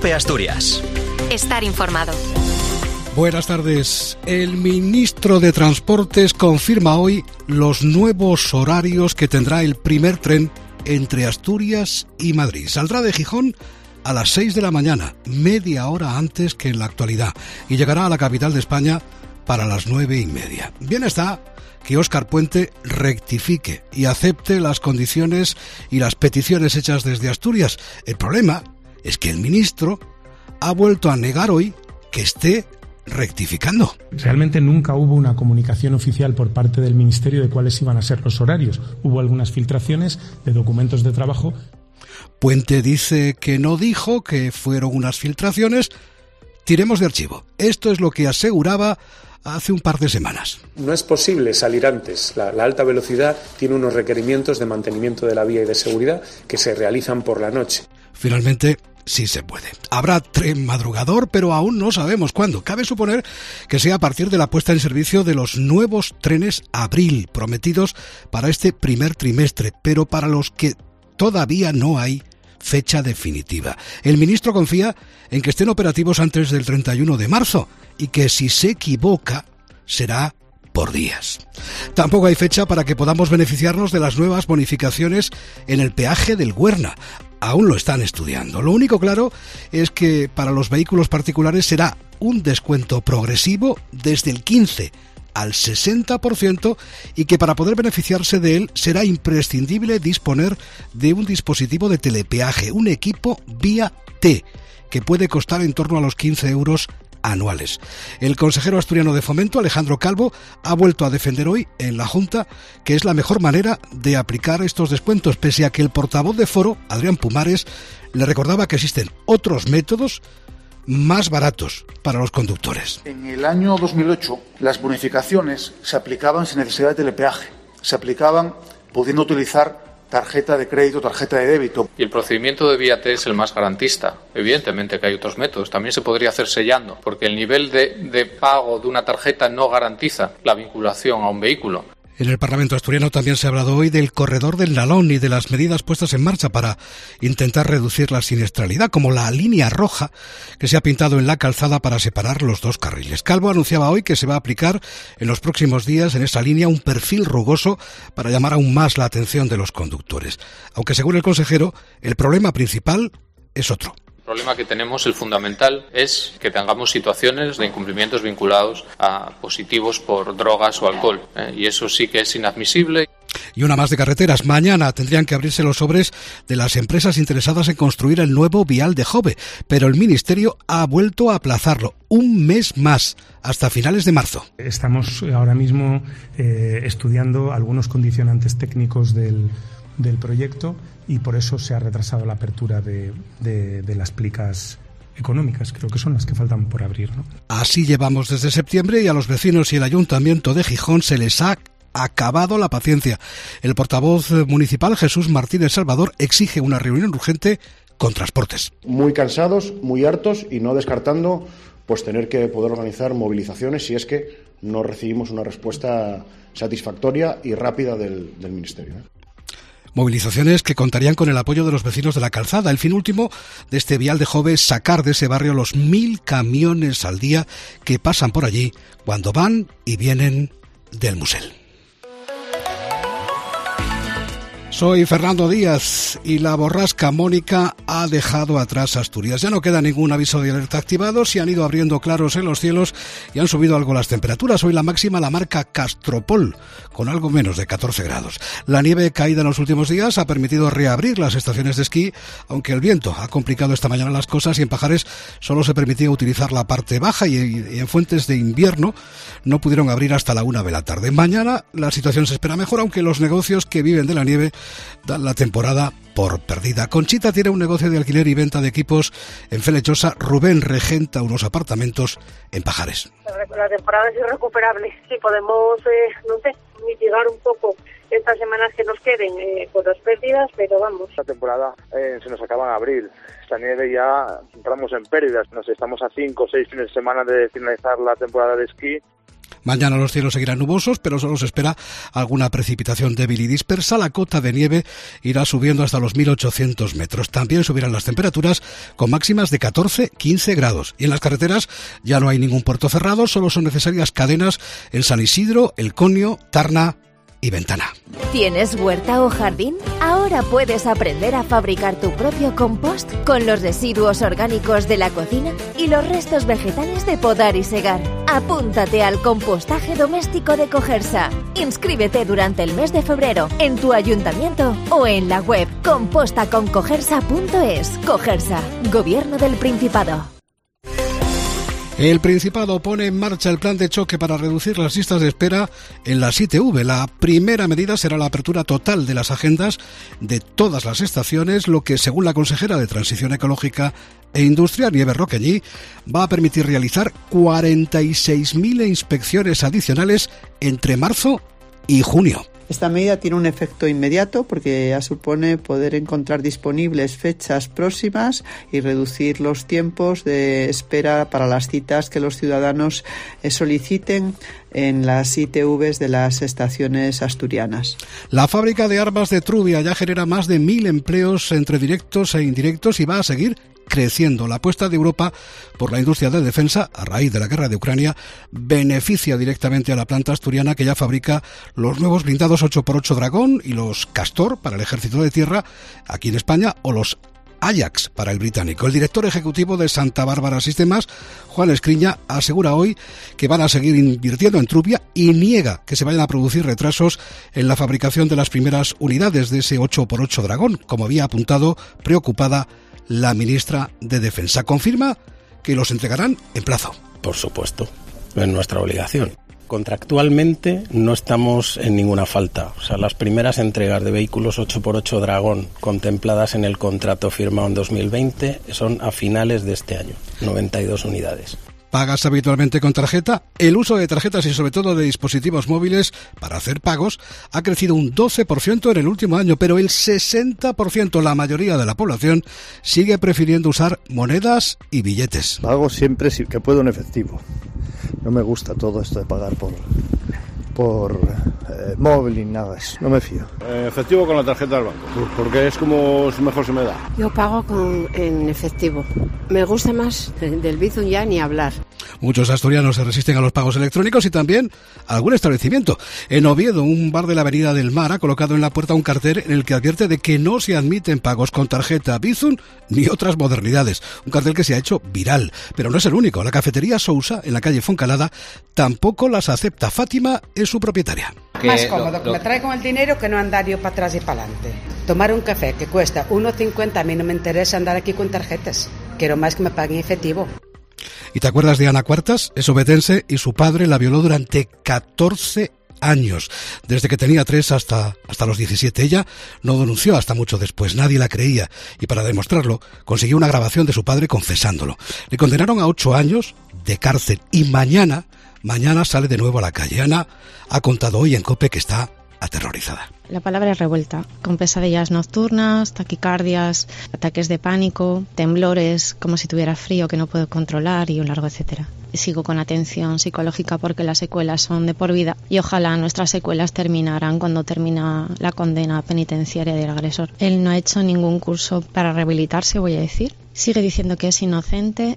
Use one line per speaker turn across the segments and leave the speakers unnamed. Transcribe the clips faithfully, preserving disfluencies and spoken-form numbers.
COPE Asturias.
Estar informado.
Buenas tardes. El ministro de Transportes confirma hoy los nuevos horarios que tendrá el primer tren entre Asturias y Madrid. Saldrá de Gijón a las seis de la mañana, media hora antes que en la actualidad, y llegará a la capital de España para las nueve y media. Bien está que Óscar Puente rectifique y acepte las condiciones y las peticiones hechas desde Asturias. El problema es que el ministro ha vuelto a negar hoy que esté rectificando.
Realmente nunca hubo una comunicación oficial por parte del Ministerio de cuáles iban a ser los horarios. Hubo algunas filtraciones de documentos de trabajo.
Puente dice que no dijo, que fueron unas filtraciones. Tiremos de archivo. Esto es lo que aseguraba hace un par de semanas.
No es posible salir antes. La, la alta velocidad tiene unos requerimientos de mantenimiento de la vía y de seguridad que se realizan por la noche.
Finalmente, sí se puede. Habrá tren madrugador, pero aún no sabemos cuándo. Cabe suponer que sea a partir de la puesta en servicio de los nuevos trenes Abril, prometidos para este primer trimestre, pero para los que todavía no hay fecha definitiva. El ministro confía en que estén operativos antes del treinta y uno de marzo y que si se equivoca será por días. Tampoco hay fecha para que podamos beneficiarnos de las nuevas bonificaciones en el peaje del Güerna. Aún lo están estudiando. Lo único claro es que para los vehículos particulares será un descuento progresivo desde el quince al sesenta por ciento y que para poder beneficiarse de él será imprescindible disponer de un dispositivo de telepeaje, un equipo vía T, que puede costar en torno a los quince euros anuales. El consejero asturiano de Fomento, Alejandro Calvo, ha vuelto a defender hoy en la Junta que es la mejor manera de aplicar estos descuentos, pese a que el portavoz de Foro, Adrián Pumares, le recordaba que existen otros métodos más baratos para los conductores.
En el año dos mil ocho, las bonificaciones se aplicaban sin necesidad de telepeaje. Se aplicaban pudiendo utilizar tarjeta de crédito, tarjeta de débito.
Y el procedimiento de vía T es el más garantista. Evidentemente que hay otros métodos. También se podría hacer sellando, porque el nivel de, de pago de una tarjeta no garantiza la vinculación a un vehículo.
En el Parlamento asturiano también se ha hablado hoy del corredor del Nalón y de las medidas puestas en marcha para intentar reducir la siniestralidad, como la línea roja que se ha pintado en la calzada para separar los dos carriles. Calvo anunciaba hoy que se va a aplicar en los próximos días en esa línea un perfil rugoso para llamar aún más la atención de los conductores. Aunque según el consejero, el problema principal es otro.
El problema que tenemos, el fundamental, es que tengamos situaciones de incumplimientos vinculados a positivos por drogas o alcohol, ¿eh? Y eso sí que es inadmisible.
Y una más de carreteras. Mañana tendrían que abrirse los sobres de las empresas interesadas en construir el nuevo vial de Jove, pero el Ministerio ha vuelto a aplazarlo un mes más, hasta finales de marzo.
Estamos ahora mismo eh, estudiando algunos condicionantes técnicos del, del proyecto y por eso se ha retrasado la apertura de, de, de las plicas económicas, creo que son las que faltan por abrir, ¿no?
Así llevamos desde septiembre y a los vecinos y el Ayuntamiento de Gijón se les ha acabado la paciencia. El portavoz municipal, Jesús Martínez Salvador, exige una reunión urgente con Transportes.
Muy cansados, muy hartos y no descartando pues tener que poder organizar movilizaciones si es que no recibimos una respuesta satisfactoria y rápida del, del Ministerio, ¿eh?
Movilizaciones que contarían con el apoyo de los vecinos de la calzada. El fin último de este vial de Jove es sacar de ese barrio los mil camiones al día que pasan por allí cuando van y vienen del Musel. Soy Fernando Díaz y la borrasca Mónica ha dejado atrás Asturias. Ya no queda ningún aviso de alerta activado, se han ido abriendo claros en los cielos y han subido algo las temperaturas. Hoy la máxima la marca Castropol, con algo menos de catorce grados. La nieve caída en los últimos días ha permitido reabrir las estaciones de esquí, aunque el viento ha complicado esta mañana las cosas y en Pajares solo se permitía utilizar la parte baja y en Fuentes de Invierno no pudieron abrir hasta la una de la tarde. Mañana la situación se espera mejor, aunque los negocios que viven de la nieve dan la temporada por perdida. Conchita tiene un negocio de alquiler y venta de equipos en Felechosa. Rubén regenta unos apartamentos en Pajares.
La temporada es irrecuperable. Si podemos, eh, no sé, mitigar un poco estas semanas que nos queden eh, con las pérdidas, pero vamos.
La temporada eh, se nos acaba en abril. Esta nieve ya entramos en pérdidas. Nos estamos a cinco o seis fines de semana de finalizar la temporada de esquí.
Mañana los cielos seguirán nubosos, pero solo se espera alguna precipitación débil y dispersa. La cota de nieve irá subiendo hasta los mil ochocientos metros. También subirán las temperaturas con máximas de catorce a quince grados. Y en las carreteras ya no hay ningún puerto cerrado, solo son necesarias cadenas en San Isidro, El Conio, Tarna y Ventana.
¿Tienes huerta o jardín? Ahora puedes aprender a fabricar tu propio compost con los residuos orgánicos de la cocina y los restos vegetales de podar y segar. Apúntate al compostaje doméstico de Cogersa. Inscríbete durante el mes de febrero en tu ayuntamiento o en la web composta con cogersa punto es. Cogersa, Gobierno del Principado.
El Principado pone en marcha el plan de choque para reducir las listas de espera en las I T V. La primera medida será la apertura total de las agendas de todas las estaciones, lo que, según la consejera de Transición Ecológica e Industria, Nieves Roqueñí, va a permitir realizar cuarenta y seis mil inspecciones adicionales entre marzo y junio.
Esta medida tiene un efecto inmediato porque ya supone poder encontrar disponibles fechas próximas y reducir los tiempos de espera para las citas que los ciudadanos soliciten en las I T Vs de las estaciones asturianas.
La fábrica de armas de Trubia ya genera más de mil empleos entre directos e indirectos y va a seguir creciendo. La apuesta de Europa por la industria de defensa, a raíz de la guerra de Ucrania, beneficia directamente a la planta asturiana que ya fabrica los nuevos blindados ocho por ocho Dragón y los Castor para el ejército de tierra aquí en España, o los Ajax para el británico. El director ejecutivo de Santa Bárbara Sistemas, Juan Escriña, asegura hoy que van a seguir invirtiendo en Trubia y niega que se vayan a producir retrasos en la fabricación de las primeras unidades de ese ocho por ocho Dragón, como había apuntado preocupada la ministra de Defensa. Confirma que los entregarán en plazo.
Por supuesto, es nuestra obligación. Contractualmente no estamos en ninguna falta. O sea, las primeras entregas de vehículos ocho por ocho Dragón contempladas en el contrato firmado en dos mil veinte son a finales de este año, noventa y dos unidades.
¿Pagas habitualmente con tarjeta? El uso de tarjetas y sobre todo de dispositivos móviles para hacer pagos ha crecido un doce por ciento en el último año, pero el sesenta por ciento, la mayoría de la población, sigue prefiriendo usar monedas y billetes.
Pago siempre que puedo en efectivo. No me gusta todo esto de pagar por, por eh, móvil ni nada de eso. No me fío.
Eh, efectivo con la tarjeta del banco, porque es como mejor se me da.
Yo pago con, en efectivo. Me gusta más del Bizum, ya ni hablar.
Muchos asturianos se resisten a los pagos electrónicos y también a algún establecimiento. En Oviedo, un bar de la Avenida del Mar ha colocado en la puerta un cartel en el que advierte de que no se admiten pagos con tarjeta Bizum ni otras modernidades. Un cartel que se ha hecho viral, pero no es el único. La cafetería Sousa, en la calle Foncalada, tampoco las acepta. Fátima es su propietaria.
Más cómodo que me trae con el dinero que no andar yo para atrás y para adelante. Tomar un café que cuesta uno cincuenta, a mí no me interesa andar aquí con tarjetas. Quiero más que me paguen efectivo.
¿Y te acuerdas de Ana Cuartas? Es obetense y su padre la violó durante catorce años. Desde que tenía tres hasta, hasta los diecisiete. Ella no denunció hasta mucho después. Nadie la creía. Y para demostrarlo, consiguió una grabación de su padre confesándolo. Le condenaron a ocho años de cárcel. Y mañana, mañana sale de nuevo a la calle. Ana ha contado hoy en COPE que está aterrorizada.
La palabra es revuelta, con pesadillas nocturnas, taquicardias, ataques de pánico, temblores, como si tuviera frío que no puedo controlar y un largo etcétera. Sigo con atención psicológica porque las secuelas son de por vida y ojalá nuestras secuelas terminaran cuando termina la condena penitenciaria del agresor. Él no ha hecho ningún curso para rehabilitarse, voy a decir. Sigue diciendo que es inocente.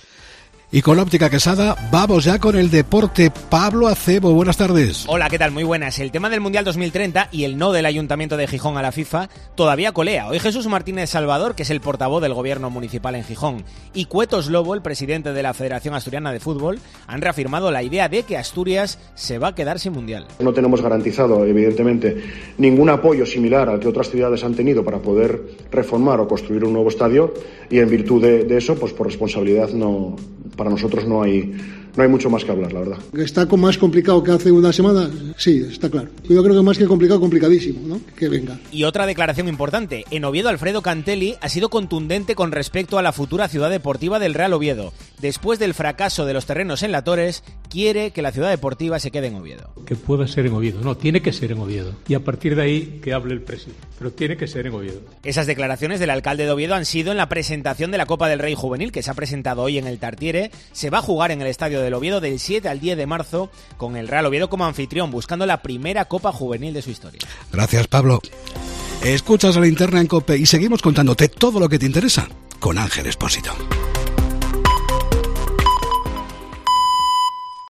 Y con la óptica Quesada vamos ya con el deporte. Pablo Acebo, buenas tardes.
Hola, ¿qué tal? Muy buenas. El tema del Mundial dos mil treinta y el no del Ayuntamiento de Gijón a la FIFA todavía colea. Hoy Jesús Martínez Salvador, que es el portavoz del gobierno municipal en Gijón, y Cuetos Lobo, el presidente de la Federación Asturiana de Fútbol, han reafirmado la idea de que Asturias se va a quedar sin Mundial.
No tenemos garantizado, evidentemente, ningún apoyo similar al que otras ciudades han tenido para poder reformar o construir un nuevo estadio, y en virtud de, de eso, pues por responsabilidad no... Para nosotros no hay, no hay mucho más que hablar, la verdad.
¿Está más complicado que hace una semana? Sí, está claro. Yo creo que más que complicado, complicadísimo, ¿no? Que venga.
Y otra declaración importante. En Oviedo, Alfredo Cantelli ha sido contundente con respecto a la futura ciudad deportiva del Real Oviedo. Después del fracaso de los terrenos en La Torres, quiere que la ciudad deportiva se quede en Oviedo.
Que pueda ser en Oviedo. No, tiene que ser en Oviedo. Y a partir de ahí que hable el presidente. Pero tiene que ser en Oviedo.
Esas declaraciones del alcalde de Oviedo han sido en la presentación de la Copa del Rey Juvenil, que se ha presentado hoy en el Tartiere. Se va a jugar en el estadio de del Oviedo del siete al diez de marzo, con el Real Oviedo como anfitrión, buscando la primera Copa Juvenil de su historia.
Gracias, Pablo. Escuchas a la Linterna en COPE y seguimos contándote todo lo que te interesa con Ángel Expósito.